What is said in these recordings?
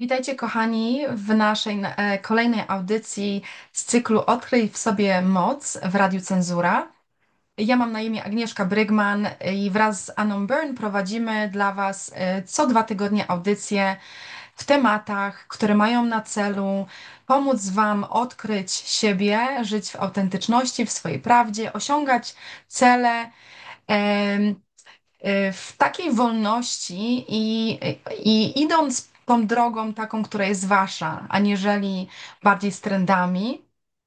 Witajcie kochani w naszej kolejnej audycji z cyklu Odkryj w sobie moc w Radiu Cenzura. Ja mam na imię Agnieszka Brygman i wraz z Anną Byrne prowadzimy dla Was co 2 tygodnie audycje w tematach, które mają na celu pomóc Wam odkryć siebie, żyć w autentyczności, w swojej prawdzie, osiągać cele w takiej wolności i idąc tą drogą taką, która jest wasza, aniżeli bardziej z trendami.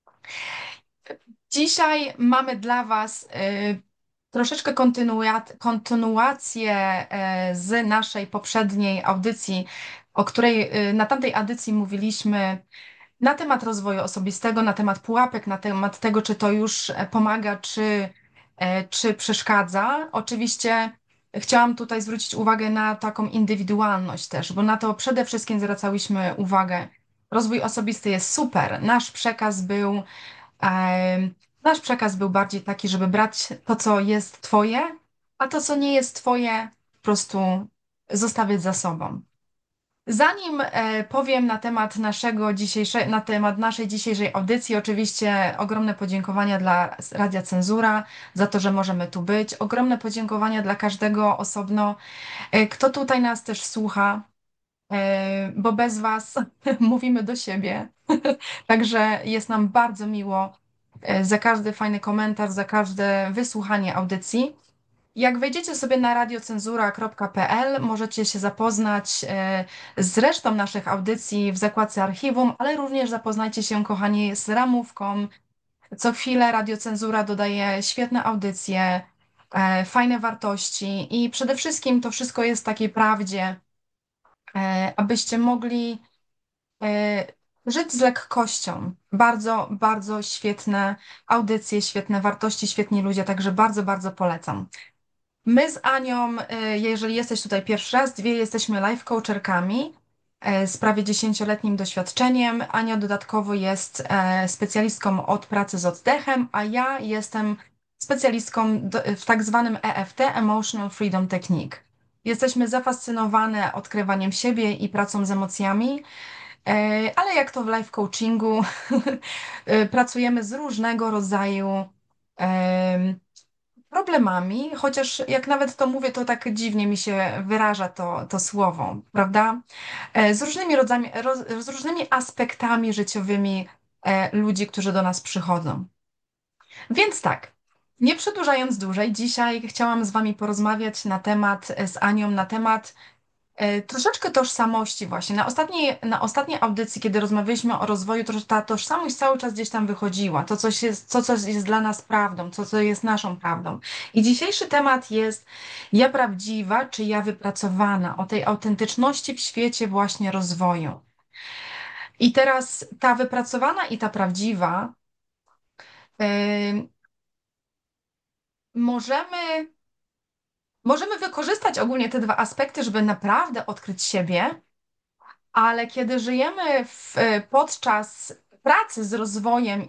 Dzisiaj mamy dla was troszeczkę kontynuację z naszej poprzedniej audycji, o której na tamtej audycji mówiliśmy na temat rozwoju osobistego, na temat pułapek, na temat tego, czy to już pomaga, czy przeszkadza. Oczywiście chciałam tutaj zwrócić uwagę na taką indywidualność też, bo na to przede wszystkim zwracałyśmy uwagę. Rozwój osobisty jest super. Nasz przekaz był bardziej taki, żeby brać to, co jest twoje, a to, co nie jest twoje, po prostu zostawiać za sobą. Zanim powiem na temat naszej dzisiejszej audycji, oczywiście ogromne podziękowania dla Radia Cenzura za to, że możemy tu być. Ogromne podziękowania dla każdego osobno, kto tutaj nas też słucha, bo bez was mówimy do siebie. Także jest nam bardzo miło za każdy fajny komentarz, za każde wysłuchanie audycji. Jak wejdziecie sobie na radiocenzura.pl, możecie się zapoznać z resztą naszych audycji w zakładce archiwum, ale również zapoznajcie się, kochani, z ramówką. Co chwilę Radiocenzura dodaje świetne audycje, fajne wartości i przede wszystkim to wszystko jest w takiej prawdzie, abyście mogli e, żyć z lekkością. Bardzo, bardzo świetne audycje, świetne wartości, świetni ludzie, także bardzo, bardzo polecam. My z Anią, jeżeli jesteś tutaj pierwszy raz, dwie jesteśmy life coacherkami z prawie 10-letnim doświadczeniem. Ania dodatkowo jest specjalistką od pracy z oddechem, a ja jestem specjalistką w tak zwanym EFT, Emotional Freedom Technique. Jesteśmy zafascynowane odkrywaniem siebie i pracą z emocjami, ale jak to w life coachingu, pracujemy z różnego rodzaju problemami, chociaż jak nawet to mówię, to tak dziwnie mi się wyraża to słowo, prawda? Z różnymi aspektami życiowymi ludzi, którzy do nas przychodzą. Więc tak, nie przedłużając dłużej, dzisiaj chciałam z Wami porozmawiać z Anią na temat troszeczkę tożsamości właśnie. Na ostatniej audycji, kiedy rozmawialiśmy o rozwoju, to ta tożsamość cały czas gdzieś tam wychodziła. To, co jest dla nas prawdą, to, co jest naszą prawdą. I dzisiejszy temat jest ja prawdziwa, czy ja wypracowana, o tej autentyczności w świecie właśnie rozwoju. I teraz ta wypracowana i ta prawdziwa, yy, możemy, możemy wykorzystać ogólnie te dwa aspekty, żeby naprawdę odkryć siebie. Ale kiedy żyjemy podczas pracy z rozwojem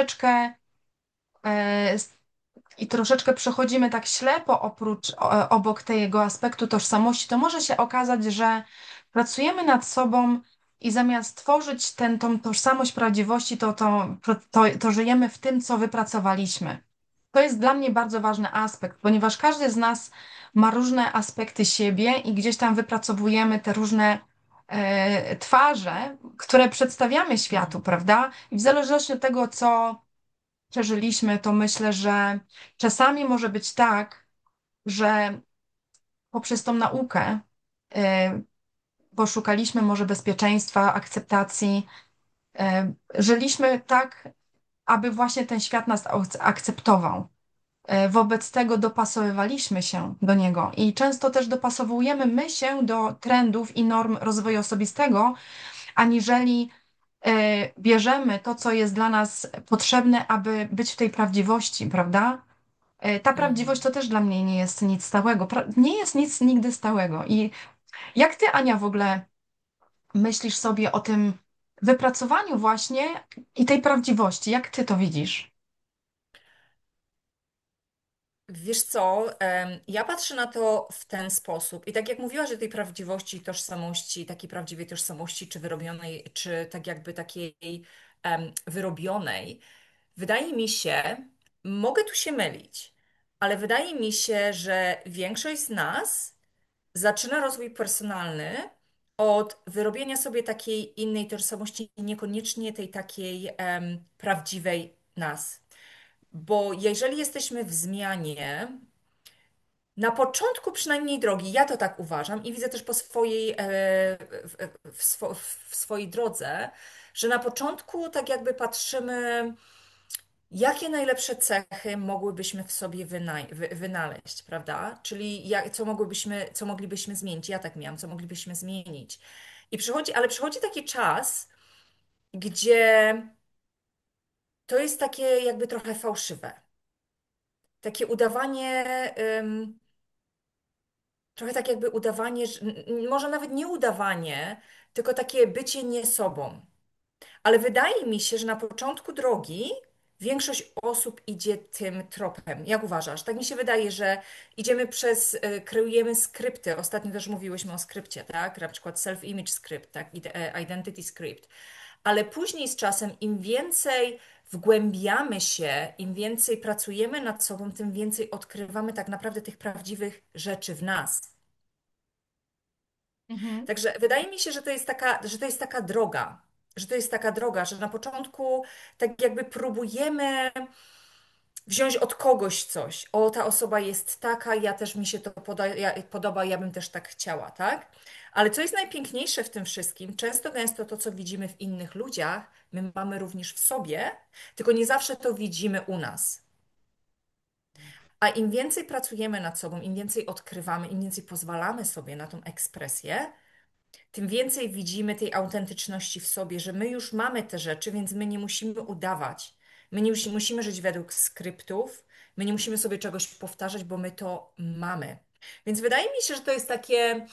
e, i troszeczkę przechodzimy tak ślepo obok tego aspektu tożsamości, to może się okazać, że pracujemy nad sobą i zamiast tworzyć tą tożsamość prawdziwości, to żyjemy w tym, co wypracowaliśmy. To jest dla mnie bardzo ważny aspekt, ponieważ każdy z nas ma różne aspekty siebie i gdzieś tam wypracowujemy te różne twarze, które przedstawiamy światu, prawda? I w zależności od tego, co przeżyliśmy, to myślę, że czasami może być tak, że poprzez tą naukę poszukaliśmy może bezpieczeństwa, akceptacji, żyliśmy tak, aby właśnie ten świat nas akceptował. Wobec tego dopasowywaliśmy się do niego i często też dopasowujemy my się do trendów i norm rozwoju osobistego, aniżeli bierzemy to, co jest dla nas potrzebne, aby być w tej prawdziwości, prawda? Ta prawdziwość Mhm. to też dla mnie nie jest nic stałego. Nie jest nic nigdy stałego. I jak ty, Ania, w ogóle myślisz sobie o tym wypracowaniu właśnie i tej prawdziwości? Jak ty to widzisz? Wiesz co, ja patrzę na to w ten sposób i tak jak mówiłaś o tej prawdziwości, tożsamości, takiej prawdziwej tożsamości, czy wyrobionej, czy tak jakby takiej wyrobionej, wydaje mi się, mogę tu się mylić, ale wydaje mi się, że większość z nas zaczyna rozwój personalny od wyrobienia sobie takiej innej tożsamości, niekoniecznie tej takiej prawdziwej nas. Bo jeżeli jesteśmy w zmianie, na początku przynajmniej drogi, ja to tak uważam i widzę też po swojej, w swojej drodze, że na początku tak jakby patrzymy, jakie najlepsze cechy mogłybyśmy w sobie wynaleźć, prawda? Czyli co moglibyśmy zmienić. Ja tak miałam, co moglibyśmy zmienić. Ale przychodzi taki czas, gdzie to jest takie jakby trochę fałszywe. Takie udawanie, trochę tak jakby udawanie, może nawet nie udawanie, tylko takie bycie nie sobą. Ale wydaje mi się, że na początku drogi większość osób idzie tym tropem. Jak uważasz? Tak mi się wydaje, że kreujemy skrypty. Ostatnio też mówiłyśmy o skrypcie, tak? Na przykład self-image script, tak? Identity script. Ale później z czasem, im więcej wgłębiamy się, im więcej pracujemy nad sobą, tym więcej odkrywamy tak naprawdę tych prawdziwych rzeczy w nas. Mhm. Także wydaje mi się, że to jest taka droga, że na początku tak jakby próbujemy wziąć od kogoś coś. O, ta osoba jest taka, ja też mi się to podoba, ja bym też tak chciała, tak? Ale co jest najpiękniejsze w tym wszystkim, często gęsto to, co widzimy w innych ludziach, my mamy również w sobie, tylko nie zawsze to widzimy u nas. A im więcej pracujemy nad sobą, im więcej odkrywamy, im więcej pozwalamy sobie na tą ekspresję, tym więcej widzimy tej autentyczności w sobie, że my już mamy te rzeczy, więc my nie musimy udawać. My nie musimy żyć według skryptów, my nie musimy sobie czegoś powtarzać, bo my to mamy. Więc wydaje mi się, że to jest takie,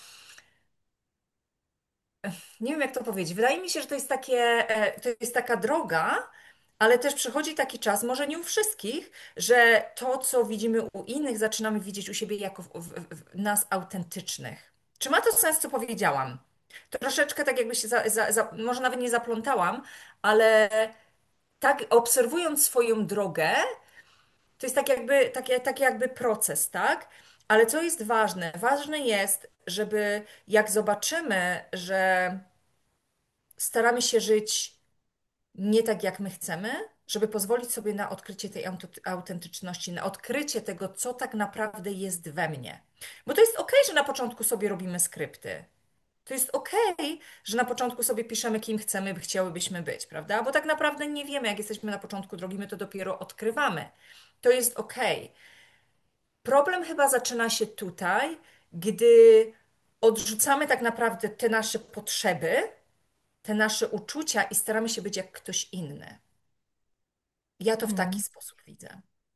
nie wiem jak to powiedzieć, wydaje mi się, że to jest taka droga, ale też przychodzi taki czas, może nie u wszystkich, że to, co widzimy u innych, zaczynamy widzieć u siebie jako w nas autentycznych. Czy ma to sens, co powiedziałam? Troszeczkę tak jakby się, może nawet nie zaplątałam, ale tak obserwując swoją drogę, to jest tak jakby proces, tak? Ale co jest ważne? Ważne jest, żeby jak zobaczymy, że staramy się żyć nie tak, jak my chcemy, żeby pozwolić sobie na odkrycie tej autentyczności, na odkrycie tego, co tak naprawdę jest we mnie. Bo to jest okej, że na początku sobie robimy skrypty. To jest okej, że na początku sobie piszemy, kim chciałybyśmy być, prawda? Bo tak naprawdę nie wiemy, jak jesteśmy na początku drogi, my to dopiero odkrywamy. To jest okej. Problem chyba zaczyna się tutaj, gdy odrzucamy tak naprawdę te nasze potrzeby, te nasze uczucia i staramy się być jak ktoś inny. Ja to w taki Mhm. sposób widzę.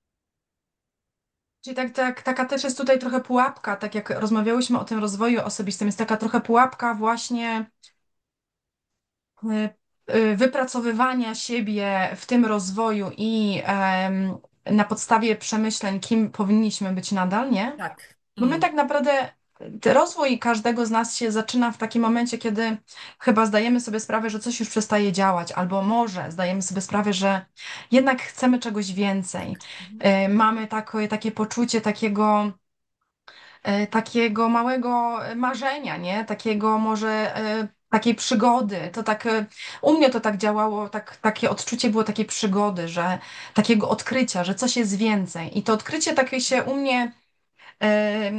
Czyli taka też jest tutaj trochę pułapka, tak jak rozmawiałyśmy o tym rozwoju osobistym, jest taka trochę pułapka właśnie wypracowywania siebie w tym rozwoju i na podstawie przemyśleń, kim powinniśmy być nadal, nie? Tak. Bo my tak naprawdę, rozwój każdego z nas się zaczyna w takim momencie, kiedy chyba zdajemy sobie sprawę, że coś już przestaje działać, albo może zdajemy sobie sprawę, że jednak chcemy czegoś więcej. Mhm. Mamy takie poczucie takiego małego marzenia, nie? Takiego może takiej przygody. U mnie to tak działało, takie odczucie było takiej przygody, że takiego odkrycia, że coś jest więcej. I to odkrycie takie się u mnie e,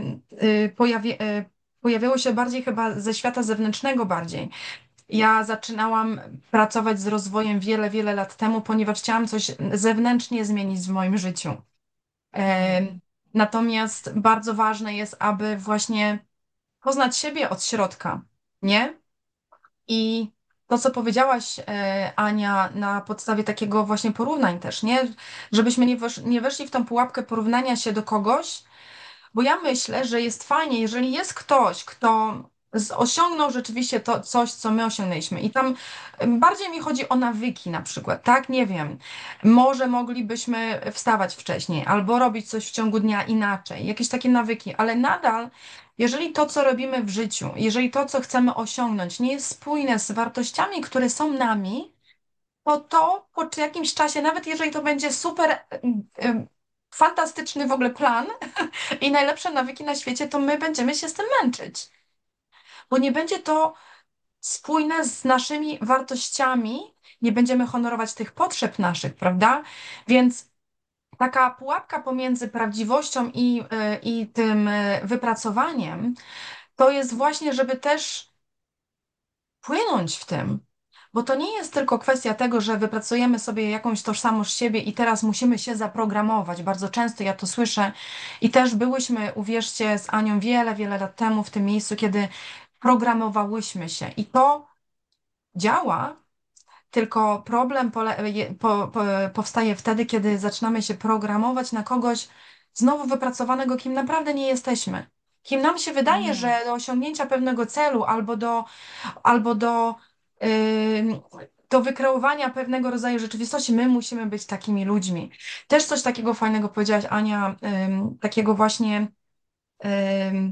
pojawiało się bardziej chyba ze świata zewnętrznego bardziej. Ja zaczynałam pracować z rozwojem wiele, wiele lat temu, ponieważ chciałam coś zewnętrznie zmienić w moim życiu. Mhm. Natomiast bardzo ważne jest, aby właśnie poznać siebie od środka, nie? I to, co powiedziałaś, Ania, na podstawie takiego właśnie porównań też, nie? Żebyśmy nie weszli w tą pułapkę porównania się do kogoś, bo ja myślę, że jest fajnie, jeżeli jest ktoś, kto osiągnął rzeczywiście to coś, co my osiągnęliśmy. I tam bardziej mi chodzi o nawyki na przykład, tak? Nie wiem, może moglibyśmy wstawać wcześniej albo robić coś w ciągu dnia inaczej, jakieś takie nawyki, ale nadal, jeżeli to, co robimy w życiu, jeżeli to, co chcemy osiągnąć, nie jest spójne z wartościami, które są nami, to po jakimś czasie, nawet jeżeli to będzie super fantastyczny w ogóle plan i najlepsze nawyki na świecie, to my będziemy się z tym męczyć, bo nie będzie to spójne z naszymi wartościami, nie będziemy honorować tych potrzeb naszych, prawda? Więc taka pułapka pomiędzy prawdziwością i tym wypracowaniem, to jest właśnie, żeby też płynąć w tym. Bo to nie jest tylko kwestia tego, że wypracujemy sobie jakąś tożsamość siebie i teraz musimy się zaprogramować. Bardzo często ja to słyszę i też byłyśmy, uwierzcie, z Anią wiele, wiele lat temu w tym miejscu, kiedy programowałyśmy się. I to działa, tylko problem powstaje wtedy, kiedy zaczynamy się programować na kogoś znowu wypracowanego, kim naprawdę nie jesteśmy. Kim nam się wydaje, Mm. że do osiągnięcia pewnego celu albo do wykreowania pewnego rodzaju rzeczywistości, my musimy być takimi ludźmi. Też coś takiego fajnego powiedziałaś, Ania, takiego właśnie, ym,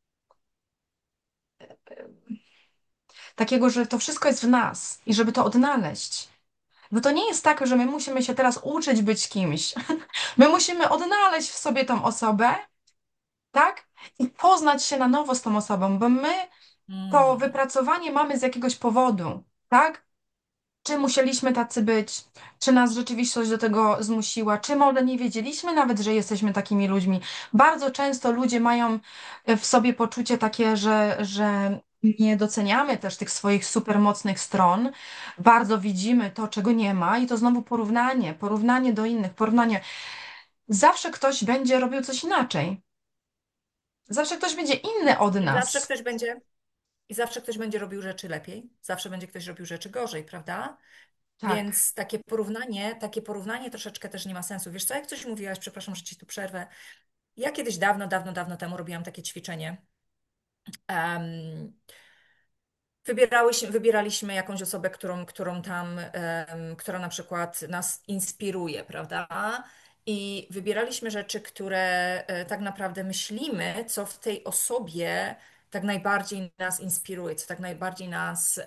takiego, że to wszystko jest w nas i żeby to odnaleźć. Bo to nie jest tak, że my musimy się teraz uczyć być kimś. My musimy odnaleźć w sobie tą osobę, tak? I poznać się na nowo z tą osobą, bo my to Mm. wypracowanie mamy z jakiegoś powodu, tak? Czy musieliśmy tacy być? Czy nas rzeczywistość do tego zmusiła? Czy może nie wiedzieliśmy nawet, że jesteśmy takimi ludźmi? Bardzo często ludzie mają w sobie poczucie takie, że nie doceniamy też tych swoich supermocnych stron. Bardzo widzimy to, czego nie ma, i to znowu porównanie do innych, porównanie. Zawsze ktoś będzie robił coś inaczej. Zawsze ktoś będzie inny od I zawsze nas. ktoś będzie, i zawsze ktoś będzie robił rzeczy lepiej, zawsze będzie ktoś robił rzeczy gorzej, prawda? Tak. Więc takie porównanie troszeczkę też nie ma sensu. Wiesz co, jak coś mówiłaś, przepraszam, że ci tu przerwę. Ja kiedyś dawno, dawno, dawno temu robiłam takie ćwiczenie. Em, wybieraliśmy jakąś osobę, która na przykład nas inspiruje, prawda? I wybieraliśmy rzeczy, które tak naprawdę myślimy, co w tej osobie tak najbardziej nas inspiruje, co tak najbardziej nas,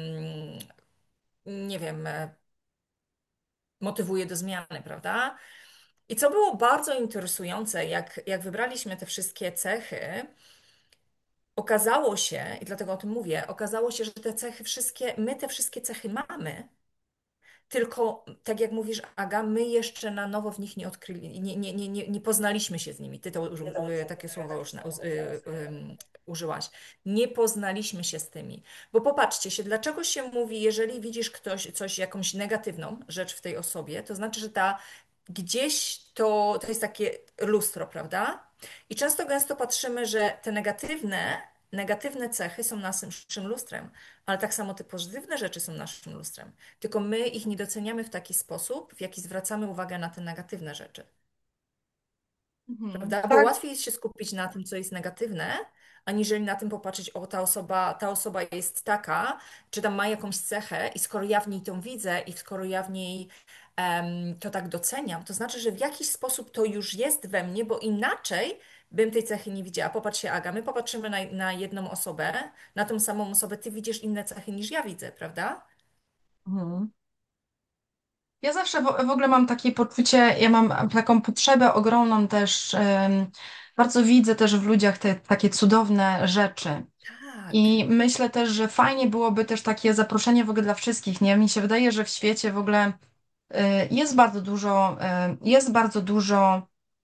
nie wiem, motywuje do zmiany, prawda? I co było bardzo interesujące, jak wybraliśmy te wszystkie cechy, okazało się, i dlatego o tym mówię, okazało się, że te cechy wszystkie, my te wszystkie cechy mamy, tylko tak jak mówisz, Aga, my jeszcze na nowo w nich nie odkryli, nie poznaliśmy się z nimi. Ty to takie słowo już użyłaś. Nie poznaliśmy się z tymi. Bo popatrzcie się, dlaczego się mówi, jeżeli widzisz jakąś negatywną rzecz w tej osobie, to znaczy, że ta gdzieś to jest takie lustro, prawda? I często gęsto patrzymy, że te negatywne cechy są naszym lustrem, ale tak samo te pozytywne rzeczy są naszym lustrem. Tylko my ich nie doceniamy w taki sposób, w jaki zwracamy uwagę na te negatywne rzeczy. Mhm. Prawda? Bo Tak. łatwiej jest się skupić na tym, co jest negatywne, aniżeli na tym popatrzeć, o, ta osoba jest taka, czy tam ma jakąś cechę i skoro ja w niej tą widzę i skoro ja w niej to tak doceniam, to znaczy, że w jakiś sposób to już jest we mnie, bo inaczej bym tej cechy nie widziała. Popatrz się, Aga, my popatrzymy na jedną osobę, na tą samą osobę, ty widzisz inne cechy niż ja widzę, prawda? Mhm. Ja zawsze w ogóle mam takie poczucie, ja mam taką potrzebę ogromną też, bardzo widzę też w ludziach te takie cudowne rzeczy. Tak, I myślę też, że fajnie byłoby też takie zaproszenie w ogóle dla wszystkich, nie? Mi się wydaje, że w świecie w ogóle jest bardzo dużo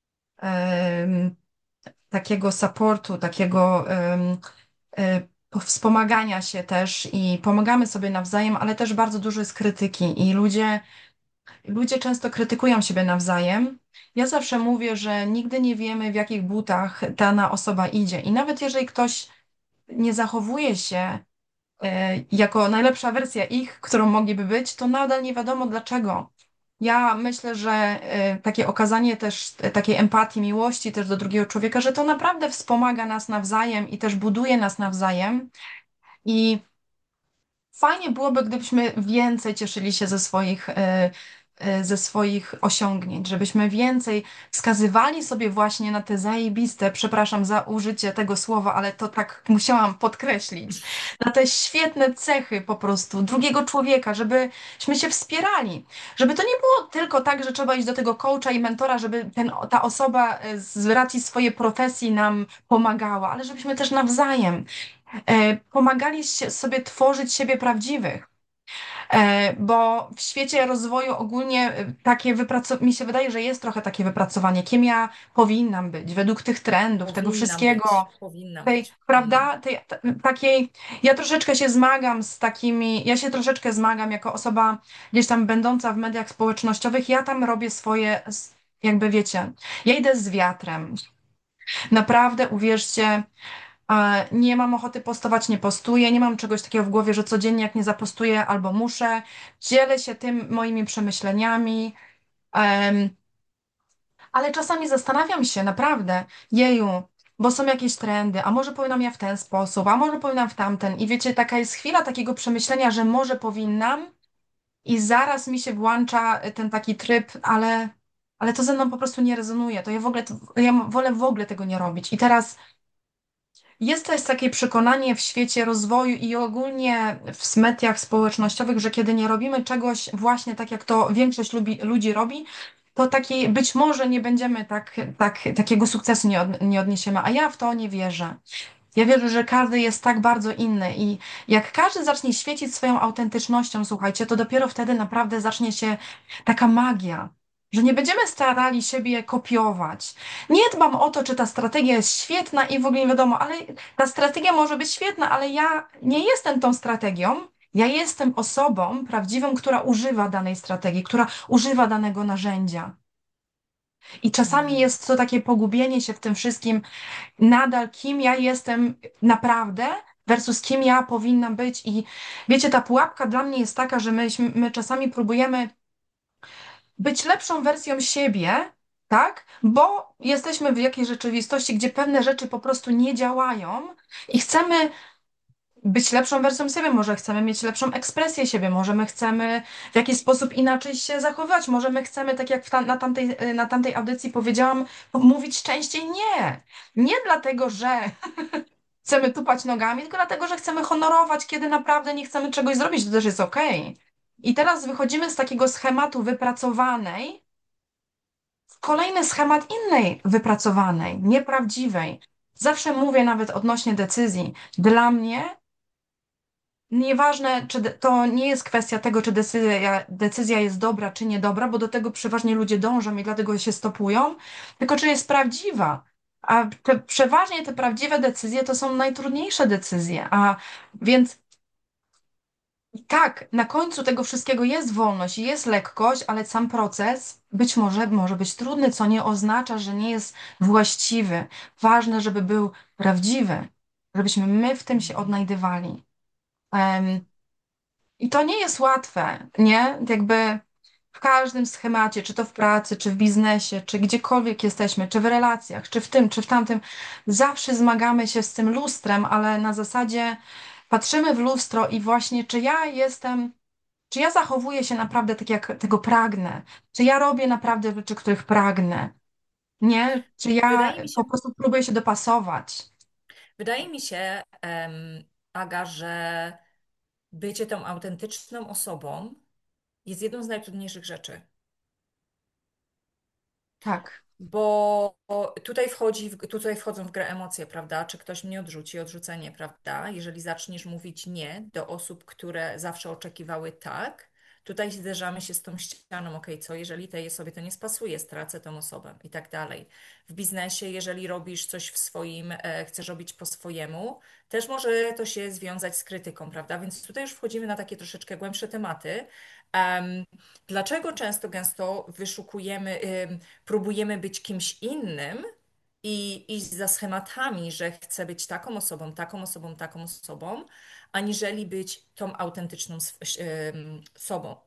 takiego supportu, takiego wspomagania się też i pomagamy sobie nawzajem, ale też bardzo dużo jest krytyki i ludzie często krytykują siebie nawzajem. Ja zawsze mówię, że nigdy nie wiemy, w jakich butach dana osoba idzie. I nawet jeżeli ktoś nie zachowuje się jako najlepsza wersja ich, którą mogliby być, to nadal nie wiadomo dlaczego. Ja myślę, że takie okazanie też takiej empatii, miłości też do drugiego człowieka, że to naprawdę wspomaga nas nawzajem i też buduje nas nawzajem. I fajnie byłoby, gdybyśmy więcej cieszyli się ze swoich osiągnięć, żebyśmy więcej wskazywali sobie właśnie na te zajebiste, przepraszam za użycie tego słowa, ale to tak musiałam podkreślić, na te świetne cechy po prostu drugiego człowieka, żebyśmy się wspierali, żeby to nie było tylko tak, że trzeba iść do tego coacha i mentora, żeby ta osoba z racji swojej profesji nam pomagała, ale żebyśmy też nawzajem pomagali sobie tworzyć siebie prawdziwych. Bo w świecie rozwoju ogólnie mi się wydaje, że jest trochę takie wypracowanie, kim ja powinnam być, według tych trendów, tego wszystkiego, Powinnam tej, być. Mhm. prawda, takiej, ja się troszeczkę zmagam jako osoba gdzieś tam będąca w mediach społecznościowych, ja tam robię swoje, jakby wiecie, ja idę z wiatrem. Naprawdę, uwierzcie, nie mam ochoty postować, nie postuję, nie mam czegoś takiego w głowie, że codziennie jak nie zapostuję albo muszę, dzielę się tym moimi przemyśleniami, em, ale czasami zastanawiam się naprawdę, jeju, bo są jakieś trendy, a może powinnam ja w ten sposób, a może powinnam w tamten i wiecie, taka jest chwila takiego przemyślenia, że może powinnam i zaraz mi się włącza ten taki tryb, ale to ze mną po prostu nie rezonuje, to ja wolę w ogóle tego nie robić i teraz jest też takie przekonanie w świecie rozwoju i ogólnie w mediach społecznościowych, że kiedy nie robimy czegoś właśnie tak, jak to większość ludzi robi, to być może nie będziemy takiego sukcesu nie odniesiemy, a ja w to nie wierzę. Ja wierzę, że każdy jest tak bardzo inny i jak każdy zacznie świecić swoją autentycznością, słuchajcie, to dopiero wtedy naprawdę zacznie się taka magia, że nie będziemy starali siebie kopiować. Nie dbam o to, czy ta strategia jest świetna i w ogóle nie wiadomo, ale ta strategia może być świetna, ale ja nie jestem tą strategią. Ja jestem osobą prawdziwą, która używa danej strategii, która używa danego narzędzia. I czasami Mm. jest to takie pogubienie się w tym wszystkim, nadal kim ja jestem naprawdę versus kim ja powinnam być. I wiecie, ta pułapka dla mnie jest taka, że my czasami próbujemy być lepszą wersją siebie, tak? Bo jesteśmy w jakiejś rzeczywistości, gdzie pewne rzeczy po prostu nie działają i chcemy być lepszą wersją siebie, może chcemy mieć lepszą ekspresję siebie, może my chcemy w jakiś sposób inaczej się zachowywać, może my chcemy, tak jak na tamtej audycji powiedziałam, mówić częściej nie. Nie dlatego, że chcemy tupać nogami, tylko dlatego, że chcemy honorować, kiedy naprawdę nie chcemy czegoś zrobić, to też jest okej. I teraz wychodzimy z takiego schematu wypracowanej w kolejny schemat innej wypracowanej, nieprawdziwej. Zawsze mówię nawet odnośnie decyzji. Dla mnie nieważne, to nie jest kwestia tego, czy decyzja jest dobra, czy niedobra, bo do tego przeważnie ludzie dążą i dlatego się stopują, tylko czy jest prawdziwa. A przeważnie te prawdziwe decyzje to są najtrudniejsze decyzje. A więc tak, na końcu tego wszystkiego jest wolność i jest lekkość, ale sam proces być może być trudny, co nie oznacza, że nie jest właściwy. Ważne, żeby był prawdziwy, żebyśmy my w tym się Mm. odnajdywali. I to nie jest łatwe, nie? Jakby w każdym schemacie, czy to w pracy, czy w biznesie, czy gdziekolwiek jesteśmy, czy w relacjach, czy w tym, czy w tamtym, zawsze zmagamy się z tym lustrem, ale na zasadzie patrzymy w lustro i właśnie czy ja zachowuję się naprawdę tak, jak tego pragnę, czy ja robię naprawdę rzeczy, których pragnę, nie? Czy ja Wydaje mi się, po prostu próbuję się dopasować. wydaje mi się, Aga, że bycie tą autentyczną osobą jest jedną z najtrudniejszych rzeczy. Tak. Bo tutaj wchodzą w grę emocje, prawda? Czy ktoś mnie odrzuci, odrzucenie, prawda? Jeżeli zaczniesz mówić nie do osób, które zawsze oczekiwały tak, tutaj zderzamy się z tą ścianą, okej, co jeżeli tej osobie to nie spasuje, stracę tą osobę i tak dalej. W biznesie, jeżeli robisz coś chcesz robić po swojemu, też może to się związać z krytyką, prawda? Więc tutaj już wchodzimy na takie troszeczkę głębsze tematy. Em, Dlaczego często, gęsto próbujemy być kimś innym i iść za schematami, że chcę być taką osobą, taką osobą, taką osobą, aniżeli być tą autentyczną sobą,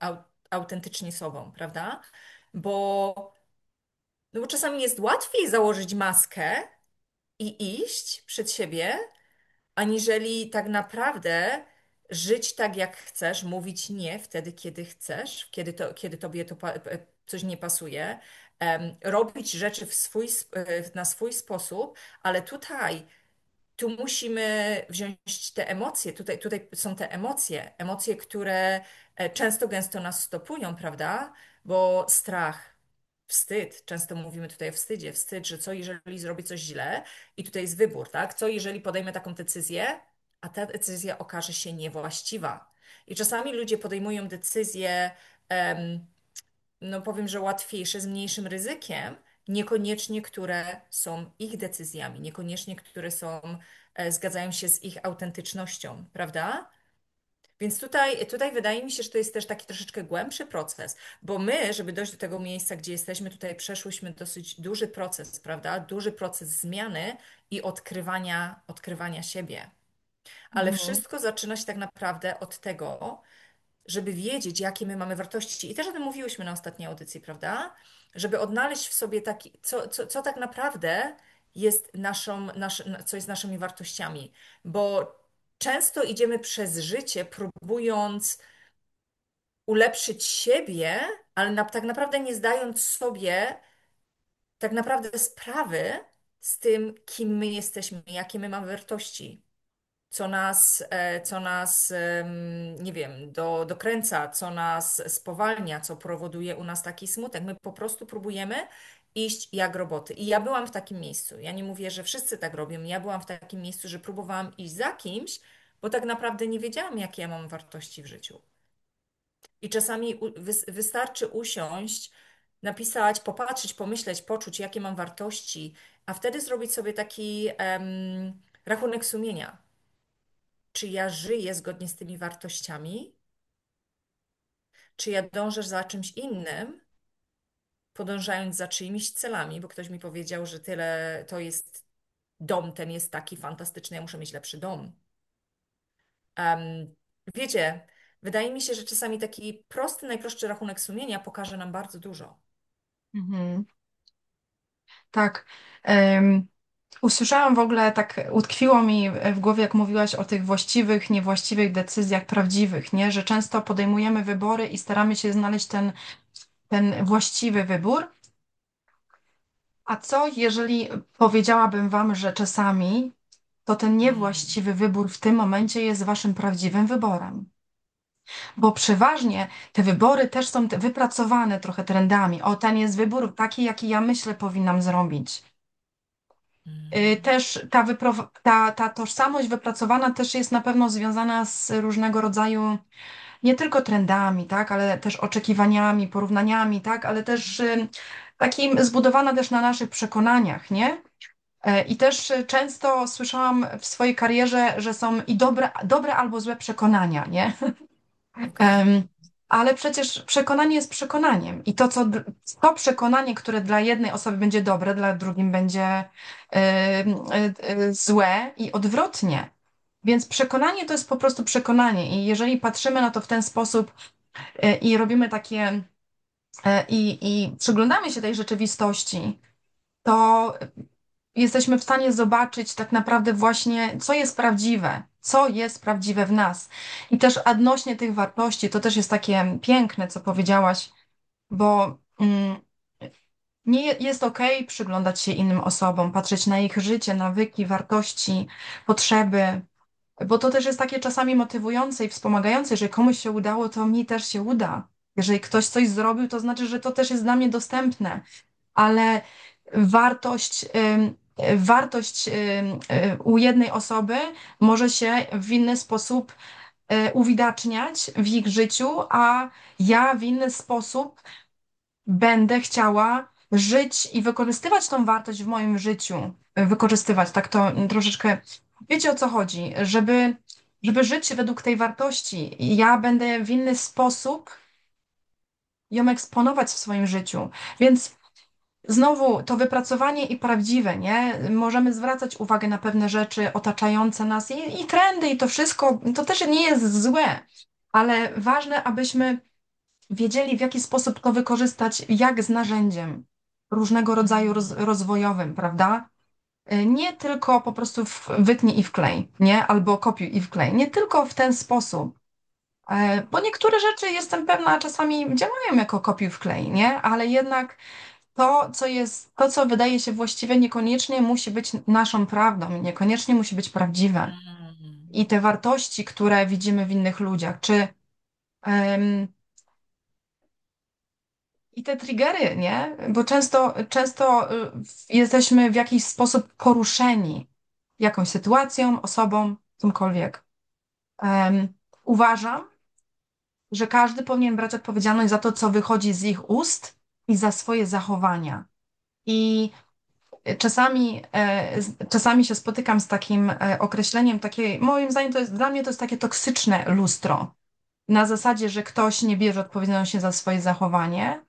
autentycznie sobą, prawda? Bo, no bo czasami jest łatwiej założyć maskę i iść przed siebie, aniżeli tak naprawdę żyć tak, jak chcesz, mówić nie wtedy, kiedy chcesz, kiedy tobie coś nie pasuje, robić rzeczy na swój sposób, ale tu musimy wziąć te emocje. Tutaj są te emocje, które często gęsto nas stopują, prawda? Bo strach, wstyd, często mówimy tutaj o wstydzie, wstyd, że co jeżeli zrobię coś źle i tutaj jest wybór, tak? Co jeżeli podejmę taką decyzję, a ta decyzja okaże się niewłaściwa. I czasami ludzie podejmują decyzje, no powiem, że łatwiejsze, z mniejszym ryzykiem, niekoniecznie które są ich decyzjami, niekoniecznie które zgadzają się z ich autentycznością, prawda? Więc tutaj wydaje mi się, że to jest też taki troszeczkę głębszy proces, bo my, żeby dojść do tego miejsca, gdzie jesteśmy, tutaj przeszłyśmy dosyć duży proces, prawda? Duży proces zmiany i odkrywania siebie. Ale Mhm. wszystko zaczyna się tak naprawdę od tego, żeby wiedzieć, jakie my mamy wartości. I też o tym mówiłyśmy na ostatniej audycji, prawda? Żeby odnaleźć w sobie taki, co tak naprawdę jest co jest naszymi wartościami. Bo często idziemy przez życie, próbując ulepszyć siebie, ale tak naprawdę nie zdając sobie tak naprawdę sprawy z tym, kim my jesteśmy, jakie my mamy wartości. Nie wiem, dokręca, co nas spowalnia, co powoduje u nas taki smutek. My po prostu próbujemy iść jak roboty. I ja byłam w takim miejscu. Ja nie mówię, że wszyscy tak robią. Ja byłam w takim miejscu, że próbowałam iść za kimś, bo tak naprawdę nie wiedziałam, jakie ja mam wartości w życiu. I czasami wystarczy usiąść, napisać, popatrzeć, pomyśleć, poczuć, jakie mam wartości, a wtedy zrobić sobie taki rachunek sumienia. Czy ja żyję zgodnie z tymi wartościami? Czy ja dążę za czymś innym, podążając za czyimiś celami, bo ktoś mi powiedział, że tyle to jest dom, ten jest taki fantastyczny, ja muszę mieć lepszy dom. Em, Wiecie, wydaje mi się, że czasami taki prosty, najprostszy rachunek sumienia pokaże nam bardzo dużo. Mhm. Tak. Em, Usłyszałam w ogóle, tak utkwiło mi w głowie, jak mówiłaś o tych właściwych, niewłaściwych decyzjach prawdziwych, nie? Że często podejmujemy wybory i staramy się znaleźć ten właściwy wybór. A co, jeżeli powiedziałabym wam, że czasami to ten Mm, niewłaściwy wybór w tym momencie jest waszym prawdziwym wyborem? Bo przeważnie te wybory też są wypracowane trochę trendami. O, ten jest wybór taki, jaki ja myślę powinnam zrobić. mm, Też ta tożsamość wypracowana też jest na pewno związana z różnego rodzaju nie tylko trendami, tak, ale też oczekiwaniami, porównaniami, tak, ale też takim zbudowana też na naszych przekonaniach, nie? I też często słyszałam w swojej karierze, że są i dobre albo złe przekonania, nie? okej, Em, Ale przecież przekonanie jest przekonaniem i to przekonanie, które dla jednej osoby będzie dobre, dla drugim będzie złe i odwrotnie. Więc przekonanie to jest po prostu przekonanie i jeżeli patrzymy na to w ten sposób i robimy takie i przyglądamy się tej rzeczywistości, to jesteśmy w stanie zobaczyć tak naprawdę właśnie, co jest prawdziwe w nas. I też odnośnie tych wartości, to też jest takie piękne, co powiedziałaś, bo nie jest okej przyglądać się innym osobom, patrzeć na ich życie, nawyki, wartości, potrzeby, bo to też jest takie czasami motywujące i wspomagające. Jeżeli komuś się udało, to mi też się uda. Jeżeli ktoś coś zrobił, to znaczy, że to też jest dla mnie dostępne, ale wartość, u jednej osoby może się w inny sposób uwidaczniać w ich życiu, a ja w inny sposób będę chciała żyć i wykorzystywać tą wartość w moim życiu. Wykorzystywać, tak to troszeczkę, wiecie o co chodzi, żeby żyć według tej wartości. Ja będę w inny sposób ją eksponować w swoim życiu. Więc znowu to wypracowanie i prawdziwe, nie? Możemy zwracać uwagę na pewne rzeczy otaczające nas i trendy i to wszystko, to też nie jest złe, ale ważne, abyśmy wiedzieli, w jaki sposób to wykorzystać, jak z narzędziem różnego rodzaju Mm. rozwojowym, prawda? Nie tylko po prostu wytnij i wklej, nie? Albo kopiuj i wklej. Nie tylko w ten sposób. Bo niektóre rzeczy, jestem pewna, czasami działają jako kopiuj wklej, nie? Ale jednak to, co wydaje się właściwe, niekoniecznie musi być naszą prawdą, niekoniecznie musi być prawdziwe. Mm. I te wartości, które widzimy w innych ludziach, em, i te triggery, nie? Bo często jesteśmy w jakiś sposób poruszeni jakąś sytuacją, osobą, czymkolwiek. Uważam, że każdy powinien brać odpowiedzialność za to, co wychodzi z ich ust i za swoje zachowania. I czasami się spotykam z takim określeniem, moim zdaniem dla mnie to jest takie toksyczne lustro. Na zasadzie, że ktoś nie bierze odpowiedzialności za swoje zachowanie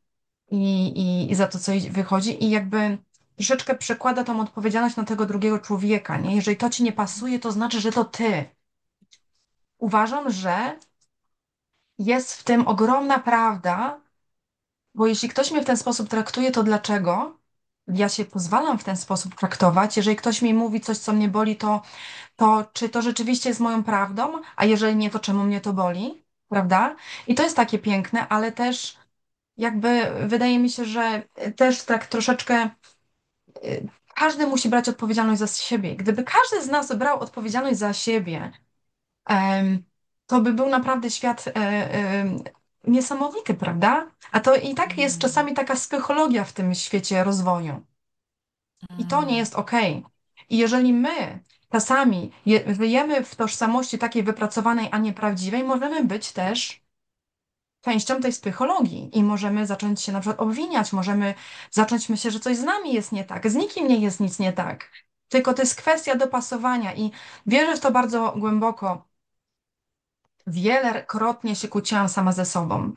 i za to, co wychodzi, i jakby troszeczkę przekłada tą odpowiedzialność na tego drugiego człowieka, nie? Jeżeli to ci nie pasuje, to znaczy, że to ty. Uważam, że jest w tym ogromna prawda, bo jeśli ktoś mnie w ten sposób traktuje, to dlaczego? Ja się pozwalam w ten sposób traktować. Jeżeli ktoś mi mówi coś, co mnie boli, to czy to rzeczywiście jest moją prawdą? A jeżeli nie, to czemu mnie to boli? Prawda? I to jest takie piękne, ale też jakby wydaje mi się, że też tak troszeczkę każdy musi brać odpowiedzialność za siebie. Gdyby każdy z nas brał odpowiedzialność za siebie, em, to by był naprawdę świat niesamowity, prawda? A to i tak jest Mm. czasami taka psychologia w tym świecie rozwoju. I to nie Mm. jest okej. I jeżeli my czasami żyjemy w tożsamości takiej wypracowanej, a nie prawdziwej, możemy być też częścią tej psychologii i możemy zacząć się na przykład obwiniać, możemy zacząć myśleć, że coś z nami jest nie tak, z nikim nie jest nic nie tak. Tylko to jest kwestia dopasowania i wierzę w to bardzo głęboko. Wielokrotnie się kłóciłam sama ze sobą,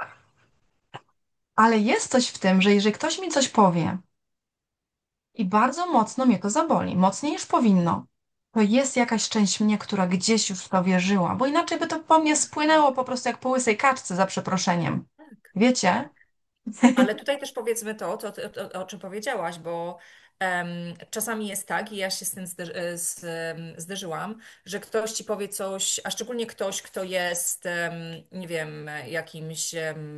ale jest coś w tym, że jeżeli ktoś mi coś powie i bardzo mocno mnie to zaboli, mocniej niż powinno, to jest jakaś część mnie, która gdzieś już w to wierzyła, bo inaczej by to po mnie spłynęło po prostu jak po łysej kaczce, za przeproszeniem. Tak, Wiecie? tak. Ale tutaj też powiedzmy o czym powiedziałaś, bo czasami jest tak, i ja się z tym zderzyłam, że ktoś ci powie coś, a szczególnie ktoś, kto jest, nie wiem, jakimś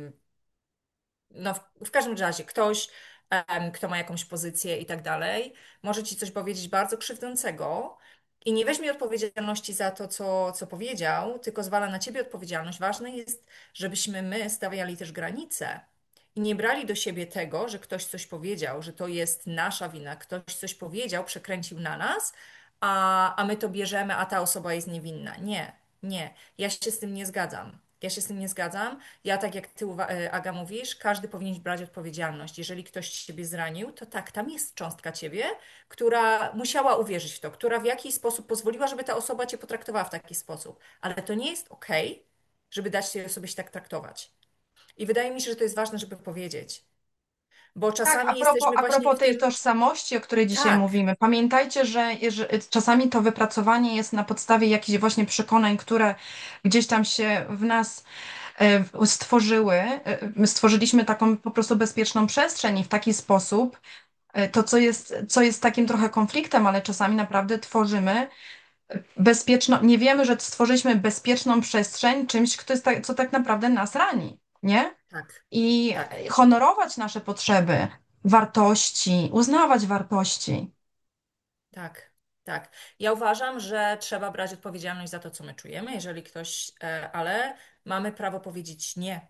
no w każdym razie ktoś, kto ma jakąś pozycję i tak dalej, może ci coś powiedzieć bardzo krzywdzącego i nie weźmie odpowiedzialności za to, co powiedział, tylko zwala na ciebie odpowiedzialność. Ważne jest, żebyśmy my stawiali też granice i nie brali do siebie tego, że ktoś coś powiedział, że to jest nasza wina, ktoś coś powiedział, przekręcił na nas, a my to bierzemy, a ta osoba jest niewinna. Nie, nie. Ja się z tym nie zgadzam. Ja się z tym nie zgadzam. Ja, tak jak ty, Aga, mówisz, każdy powinien brać odpowiedzialność. Jeżeli ktoś ciebie zranił, to tak, tam jest cząstka ciebie, która musiała uwierzyć w to, która w jakiś sposób pozwoliła, żeby ta osoba cię potraktowała w taki sposób. Ale to nie jest okej, żeby dać tej osobie się tak traktować. I wydaje mi się, że to jest ważne, żeby powiedzieć, bo Tak, czasami jesteśmy a właśnie propos w tej tym, tożsamości, o której dzisiaj tak, mówimy, pamiętajcie, że czasami to wypracowanie jest na podstawie jakichś właśnie przekonań, które gdzieś tam się w nas stworzyły. My stworzyliśmy taką po prostu bezpieczną przestrzeń i w taki sposób to, co jest takim trochę konfliktem, ale czasami naprawdę tworzymy bezpieczną, nie wiemy, że stworzyliśmy bezpieczną przestrzeń czymś, co tak naprawdę nas rani, nie? tak, I tak. honorować nasze potrzeby, wartości, uznawać wartości. Tak, tak. Ja uważam, że trzeba brać odpowiedzialność za to, co my czujemy, jeżeli ktoś, ale mamy prawo powiedzieć nie.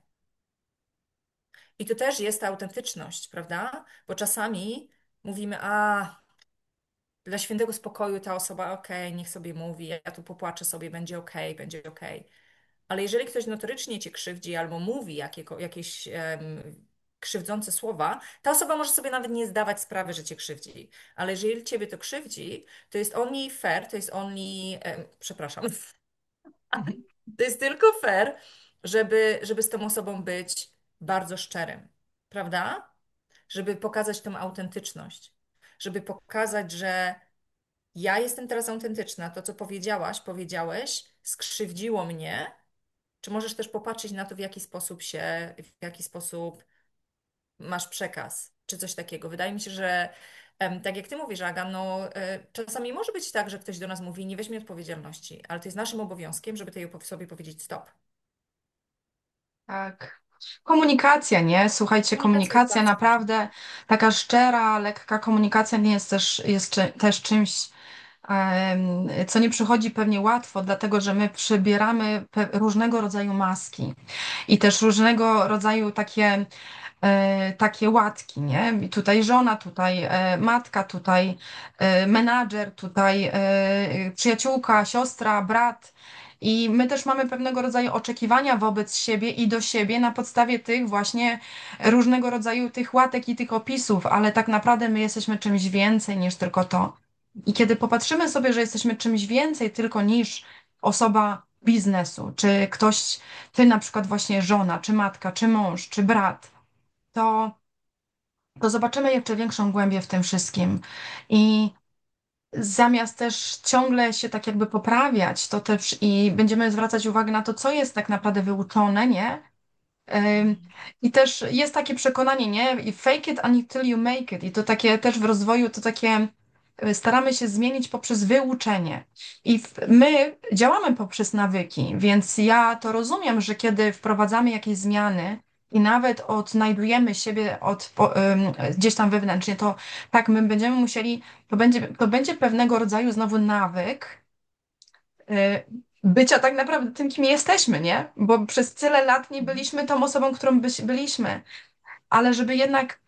I tu też jest ta autentyczność, prawda? Bo czasami mówimy, a dla świętego spokoju ta osoba, okej, niech sobie mówi, ja tu popłaczę sobie, będzie okej, będzie okej. Ale jeżeli ktoś notorycznie cię krzywdzi albo mówi jakieś krzywdzące słowa, ta osoba może sobie nawet nie zdawać sprawy, że cię krzywdzi. Ale jeżeli ciebie to krzywdzi, to jest only fair, to jest only, przepraszam, Mhm. to jest tylko fair, żeby z tą osobą być bardzo szczerym, prawda? Żeby pokazać tą autentyczność, żeby pokazać, że ja jestem teraz autentyczna, to co powiedziałaś, powiedziałeś, skrzywdziło mnie, czy możesz też popatrzeć na to, w jaki sposób masz przekaz, czy coś takiego. Wydaje mi się, że tak jak ty mówisz, Aga, no, czasami może być tak, że ktoś do nas mówi, nie weźmie odpowiedzialności, ale to jest naszym obowiązkiem, żeby tej sobie powiedzieć stop. Tak. Komunikacja, nie? Słuchajcie, Komunikacja jest komunikacja bardzo ważna. naprawdę taka szczera, lekka komunikacja nie jest też, też czymś, co nie przychodzi pewnie łatwo, dlatego że my przybieramy różnego rodzaju maski i też różnego rodzaju takie łatki, nie? I tutaj żona, tutaj matka, tutaj menadżer, tutaj przyjaciółka, siostra, brat. I my też mamy pewnego rodzaju oczekiwania wobec siebie i do siebie na podstawie tych właśnie różnego rodzaju tych łatek i tych opisów, ale tak naprawdę my jesteśmy czymś więcej niż tylko to. I kiedy popatrzymy sobie, że jesteśmy czymś więcej tylko niż osoba biznesu, czy ktoś, ty na przykład właśnie żona, czy matka, czy mąż, czy brat, to, to zobaczymy jeszcze większą głębię w tym wszystkim. I zamiast też ciągle się tak jakby poprawiać, to też i będziemy zwracać uwagę na to, co jest tak naprawdę wyuczone, nie? Mhm. I też jest takie przekonanie, nie? I fake it until you make it. I to takie też w rozwoju, to takie staramy się zmienić poprzez wyuczenie. I my działamy poprzez nawyki, więc ja to rozumiem, że kiedy wprowadzamy jakieś zmiany i nawet odnajdujemy siebie gdzieś tam wewnętrznie, to tak, my będziemy musieli, to będzie pewnego rodzaju znowu nawyk, bycia tak naprawdę tym, kim jesteśmy, nie? Bo przez tyle lat nie Mhm. byliśmy tą osobą, którą byliśmy. Ale żeby jednak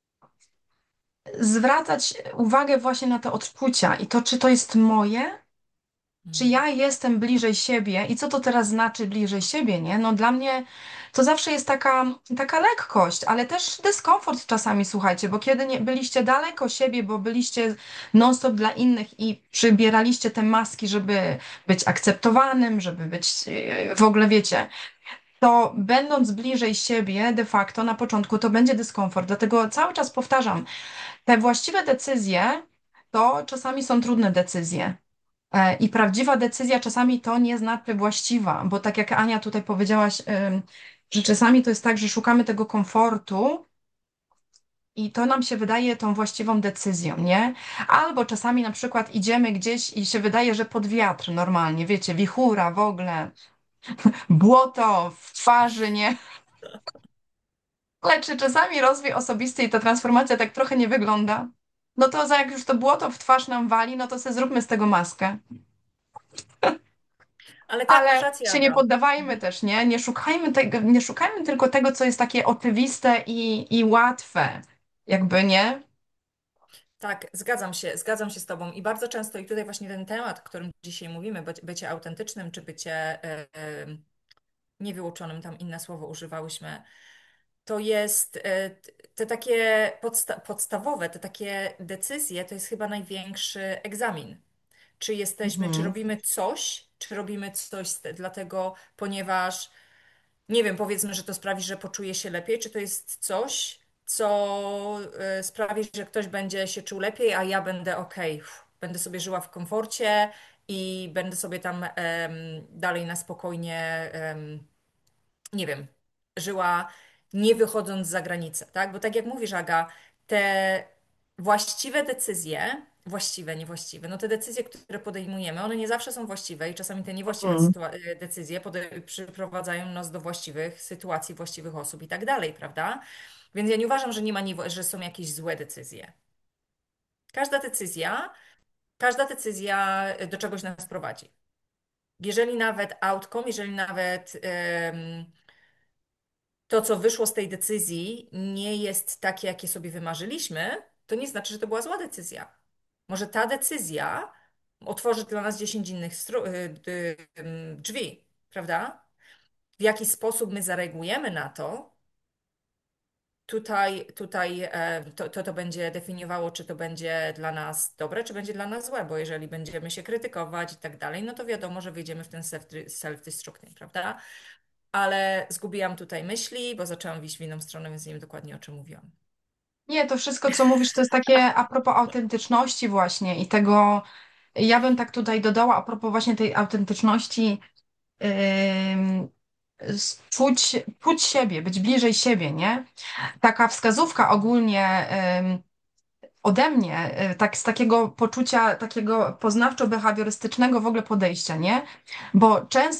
zwracać uwagę właśnie na te odczucia i to, czy to jest moje, czy Mhm. ja jestem bliżej siebie i co to teraz znaczy bliżej siebie, nie? No dla mnie to zawsze jest taka lekkość, ale też dyskomfort czasami, słuchajcie, bo kiedy nie, byliście daleko siebie, bo byliście non-stop dla innych i przybieraliście te maski, żeby być akceptowanym, żeby być w ogóle, wiecie, to będąc bliżej siebie, de facto na początku to będzie dyskomfort. Dlatego cały czas powtarzam, te właściwe decyzje to czasami są trudne decyzje. I prawdziwa decyzja czasami to nie znaczy właściwa, bo tak jak Ania tutaj powiedziałaś, że czasami to jest tak, że szukamy tego komfortu i to nam się wydaje tą właściwą decyzją, nie? Albo czasami na przykład idziemy gdzieś i się wydaje, że pod wiatr normalnie, wiecie, wichura w ogóle, błoto w twarzy, nie? Ale czy czasami rozwój osobisty i ta transformacja tak trochę nie wygląda? No to za jak już to błoto w twarz nam wali, no to sobie zróbmy z tego maskę. Ale tak, masz Ale rację, się nie Aga. poddawajmy Mhm. też, nie? Nie szukajmy tylko tego, co jest takie oczywiste i łatwe. Jakby, nie? Tak, zgadzam się z Tobą. I bardzo często, i tutaj właśnie ten temat, o którym dzisiaj mówimy, bycie autentycznym, czy bycie niewyuczonym, tam inne słowo używałyśmy, to jest te takie podstawowe, te takie decyzje, to jest chyba największy egzamin. Czy Mhm. robimy coś, czy robimy coś dlatego, ponieważ nie wiem, powiedzmy, że to sprawi, że poczuję się lepiej, czy to jest coś, co sprawi, że ktoś będzie się czuł lepiej, a ja będę okej, będę sobie żyła w komforcie i będę sobie tam dalej na spokojnie, nie wiem, żyła nie wychodząc za granicę, tak? Bo tak jak mówisz, Aga, te właściwe decyzje, właściwe, niewłaściwe, no te decyzje, które podejmujemy, one nie zawsze są właściwe i czasami te niewłaściwe Mhm. decyzje przyprowadzają nas do właściwych sytuacji, właściwych osób i tak dalej, prawda? Więc ja nie uważam, że nie ma, że są jakieś złe decyzje. Każda decyzja, każda decyzja do czegoś nas prowadzi. Jeżeli nawet outcome, jeżeli nawet to, co wyszło z tej decyzji, nie jest takie, jakie sobie wymarzyliśmy, to nie znaczy, że to była zła decyzja. Może ta decyzja otworzy dla nas 10 innych drzwi, prawda? W jaki sposób my zareagujemy na to, tutaj to będzie definiowało, czy to będzie dla nas dobre, czy będzie dla nas złe, bo jeżeli będziemy się krytykować i tak dalej, no to wiadomo, że wyjdziemy w ten self-destructing, prawda? Ale zgubiłam tutaj myśli, bo zaczęłam iść w inną stronę, więc nie wiem dokładnie o czym mówiłam. Nie, to wszystko, co mówisz, to jest takie a propos autentyczności właśnie i tego, ja bym tak tutaj dodała a propos właśnie tej autentyczności. czuć siebie, być bliżej siebie, nie? Taka wskazówka ogólnie ode mnie, tak z takiego poczucia, takiego poznawczo-behawiorystycznego w ogóle podejścia, nie? Bo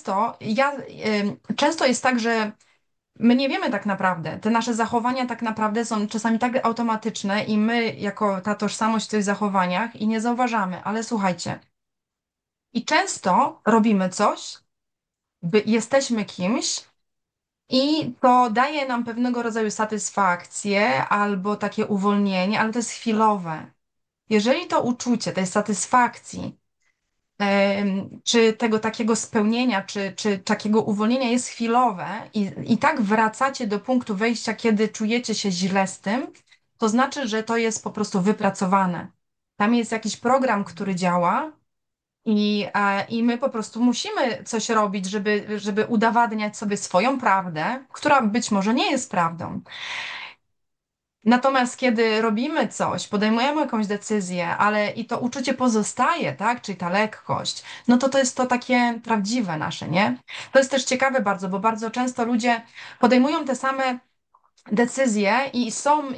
często jest tak, że my nie wiemy tak naprawdę. Te nasze zachowania tak naprawdę są czasami tak automatyczne i my, jako ta tożsamość w tych zachowaniach i nie zauważamy. Ale słuchajcie, i często robimy coś, jesteśmy kimś i to daje nam pewnego rodzaju satysfakcję albo takie uwolnienie, ale to jest chwilowe. Jeżeli to uczucie tej satysfakcji, czy tego takiego spełnienia, czy takiego uwolnienia jest chwilowe i tak wracacie do punktu wejścia, kiedy czujecie się źle z tym, to znaczy, że to jest po prostu wypracowane. Tam jest jakiś program, który działa i my po prostu musimy coś robić, żeby udowadniać sobie swoją prawdę, która być może nie jest prawdą. Natomiast kiedy robimy coś, podejmujemy jakąś decyzję, ale i to uczucie pozostaje, tak, czyli ta lekkość, no to jest to takie prawdziwe nasze, nie? To jest też ciekawe bardzo, bo bardzo często ludzie podejmują te same decyzje i są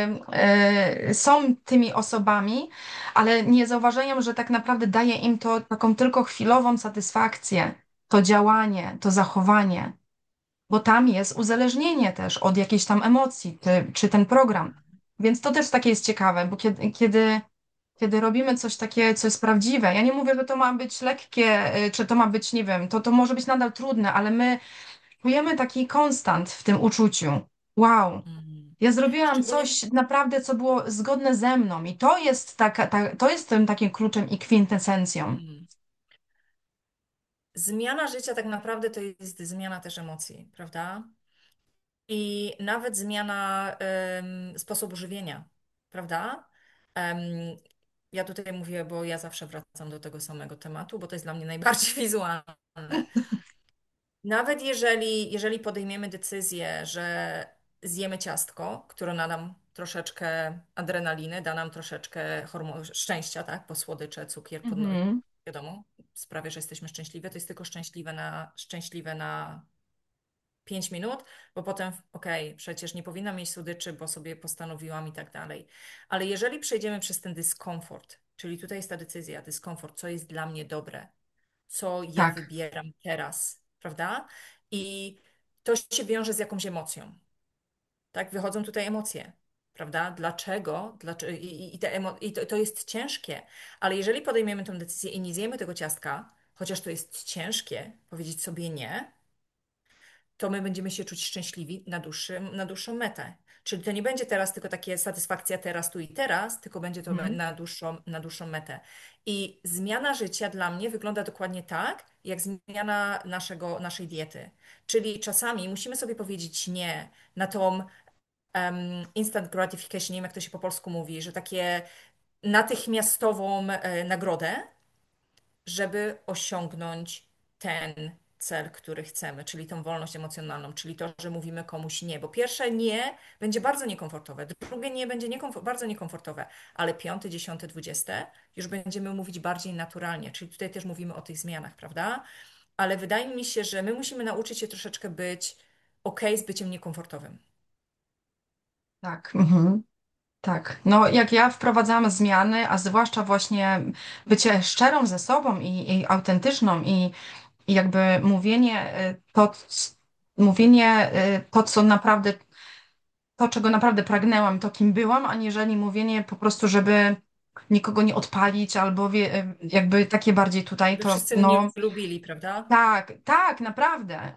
są tymi osobami, ale nie zauważają, że tak naprawdę daje im to taką tylko chwilową satysfakcję, to działanie, to zachowanie, bo tam jest uzależnienie też od jakiejś tam emocji, czy ten program. Więc to też takie jest ciekawe, bo kiedy robimy coś takie, co jest prawdziwe, ja nie mówię, że to ma być lekkie, czy to ma być, nie wiem, to może być nadal trudne, ale my czujemy taki konstant w tym uczuciu. Wow, Mhm. ja zrobiłam Szczególnie coś naprawdę, co było zgodne ze mną i to jest to jest tym takim kluczem i kwintesencją. mhm. Zmiana życia tak naprawdę to jest zmiana też emocji, prawda? I nawet zmiana sposobu żywienia, prawda? Em, ja tutaj mówię, bo ja zawsze wracam do tego samego tematu, bo to jest dla mnie najbardziej wizualne. Nawet jeżeli podejmiemy decyzję, że zjemy ciastko, które da nam troszeczkę adrenaliny, da nam troszeczkę hormonu szczęścia, tak? Bo słodycze, cukier, Mhm. wiadomo, sprawia, że jesteśmy szczęśliwe. To jest tylko szczęśliwe na 5 minut, bo potem, okej, przecież nie powinnam mieć słodyczy, bo sobie postanowiłam i tak dalej. Ale jeżeli przejdziemy przez ten dyskomfort, czyli tutaj jest ta decyzja, dyskomfort, co jest dla mnie dobre, co ja Tak, wybieram teraz, prawda? I to się wiąże z jakąś emocją. Tak, wychodzą tutaj emocje, prawda? Dlaczego? Dlaczego? I to jest ciężkie, ale jeżeli podejmiemy tę decyzję i nie zjemy tego ciastka, chociaż to jest ciężkie, powiedzieć sobie nie, to my będziemy się czuć szczęśliwi na dłuższą metę. Czyli to nie będzie teraz tylko takie satysfakcja teraz, tu i teraz, tylko będzie to mhm. na dłuższą metę. I zmiana życia dla mnie wygląda dokładnie tak, jak zmiana naszej diety. Czyli czasami musimy sobie powiedzieć nie na tą instant gratification, nie wiem jak to się po polsku mówi, że takie natychmiastową nagrodę, żeby osiągnąć ten cel, który chcemy, czyli tą wolność emocjonalną, czyli to, że mówimy komuś nie. Bo pierwsze nie będzie bardzo niekomfortowe, drugie nie będzie bardzo niekomfortowe, ale piąte, dziesiąte, 20 już będziemy mówić bardziej naturalnie, czyli tutaj też mówimy o tych zmianach, prawda? Ale wydaje mi się, że my musimy nauczyć się troszeczkę być z byciem niekomfortowym. Tak. Mhm. Tak, no jak ja wprowadzam zmiany, a zwłaszcza właśnie bycie szczerą ze sobą i autentyczną i jakby mówienie to, co naprawdę, to, czego naprawdę pragnęłam, to kim byłam, aniżeli mówienie po prostu, żeby nikogo nie odpalić albo jakby takie bardziej tutaj Żeby to, wszyscy mnie no lubili, prawda? tak, tak, naprawdę.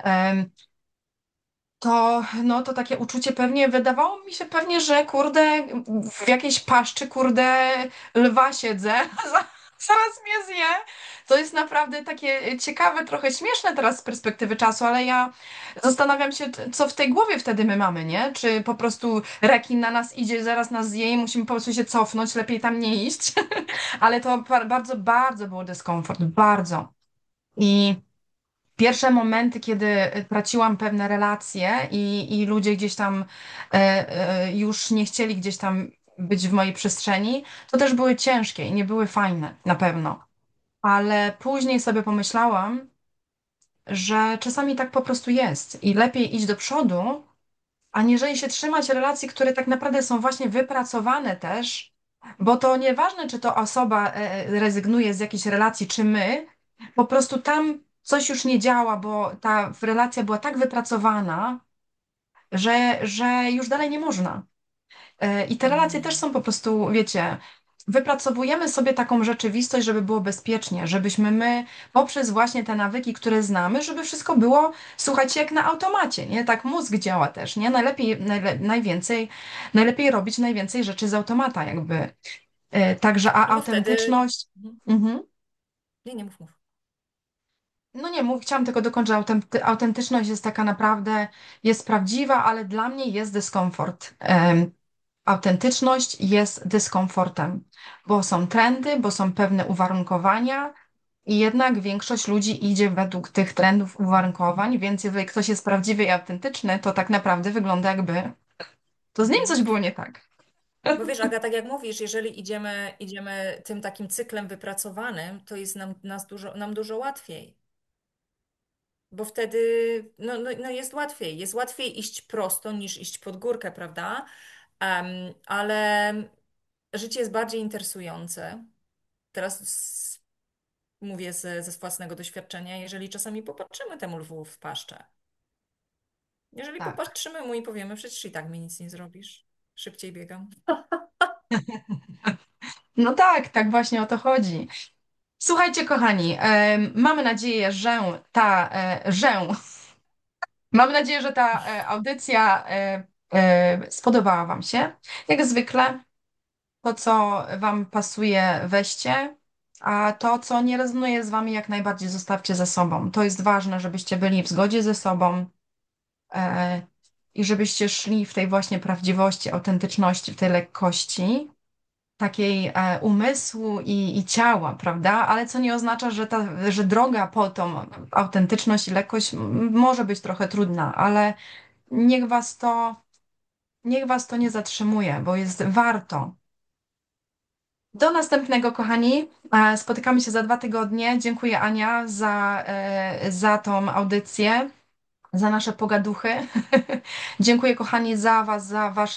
To takie uczucie pewnie, wydawało mi się pewnie, że kurde, w jakiejś paszczy, kurde, lwa siedzę, zaraz mnie zje. To jest naprawdę takie ciekawe, trochę śmieszne teraz z perspektywy czasu, ale ja zastanawiam się, co w tej głowie wtedy my mamy, nie? Czy po prostu rekin na nas idzie, zaraz nas zje i musimy po prostu się cofnąć, lepiej tam nie iść. Ale to bardzo, bardzo był dyskomfort, bardzo. I pierwsze momenty, kiedy traciłam pewne relacje i ludzie gdzieś tam już nie chcieli gdzieś tam być w mojej przestrzeni, to też były ciężkie i nie były fajne, na pewno. Ale później sobie pomyślałam, że czasami tak po prostu jest i lepiej iść do przodu, aniżeli się trzymać relacji, które tak naprawdę są właśnie wypracowane też, bo to nieważne, czy to osoba rezygnuje z jakiejś relacji, czy my, po prostu tam coś już nie działa, bo ta relacja była tak wypracowana, że już dalej nie można. I te relacje też Mm. są po prostu, wiecie, wypracowujemy sobie taką rzeczywistość, żeby było bezpiecznie, żebyśmy my poprzez właśnie te nawyki, które znamy, żeby wszystko było, słuchajcie, jak na automacie, nie? Tak mózg działa też, nie? Najlepiej robić najwięcej rzeczy z automata, jakby. Także, a No bo wtedy. autentyczność. Mhm. Mhm. Nie, nie mów, mów. No nie, chciałam tylko dokończyć, autentyczność jest taka naprawdę, jest prawdziwa, ale dla mnie jest dyskomfort. Autentyczność jest dyskomfortem, bo są trendy, bo są pewne uwarunkowania i jednak większość ludzi idzie według tych trendów, uwarunkowań, więc jeżeli ktoś jest prawdziwy i autentyczny, to tak naprawdę wygląda jakby to z nim Mhm. coś było nie tak. Bo wiesz, Aga, tak jak mówisz, jeżeli idziemy tym takim cyklem wypracowanym, to jest nam dużo łatwiej. Bo wtedy no jest łatwiej. Jest łatwiej iść prosto niż iść pod górkę, prawda? Ale życie jest bardziej interesujące. Teraz mówię ze własnego doświadczenia, jeżeli czasami popatrzymy temu lwu w paszczę. Jeżeli Tak. popatrzymy mu i powiemy, przecież i tak mi nic nie zrobisz. Szybciej biegam. No tak, tak właśnie o to chodzi. Słuchajcie, kochani, mamy nadzieję, mam nadzieję, że ta audycja spodobała Wam się. Jak zwykle, to, co Wam pasuje, weźcie, a to, co nie rezonuje z Wami, jak najbardziej zostawcie ze sobą. To jest ważne, żebyście byli w zgodzie ze sobą e, i żebyście szli w tej właśnie prawdziwości, autentyczności, w tej lekkości, takiej umysłu i ciała, prawda? Ale co nie oznacza, że droga po tą autentyczność i lekkość może być trochę trudna, ale niech was to, niech was to nie zatrzymuje, bo jest warto. Do następnego, kochani. Spotykamy się za 2 tygodnie. Dziękuję, Ania, za tą audycję, za nasze pogaduchy. Dziękuję, kochani, za was, za wasze,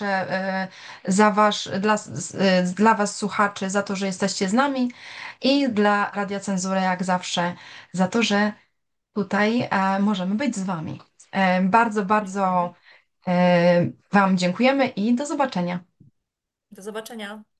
dla was, słuchaczy, za to, że jesteście z nami i dla Radia Cenzury, jak zawsze, za to, że tutaj możemy być z wami. Bardzo, Dziękujemy. bardzo wam dziękujemy i do zobaczenia. Do zobaczenia.